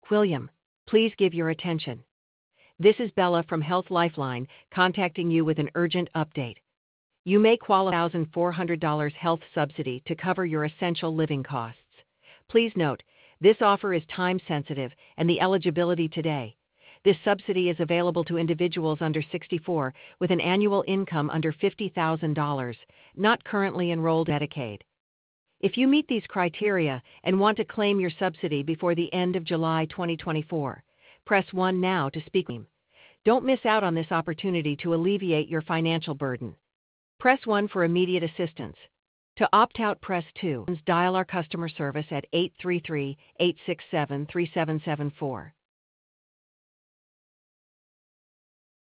William, please give your attention. This is Bella from Health Lifeline contacting you with an urgent update. You may qualify for $1,400 health subsidy to cover your essential living costs. Please note, this offer is time-sensitive and the eligibility today. This subsidy is available to individuals under 64 with an annual income under $50,000, not currently enrolled in Medicaid. If you meet these criteria and want to claim your subsidy before the end of July 2024, press 1 now to speak with me. Don't miss out on this opportunity to alleviate your financial burden. Press 1 for immediate assistance. To opt out, press 2. Dial our customer service at 833-867-3774.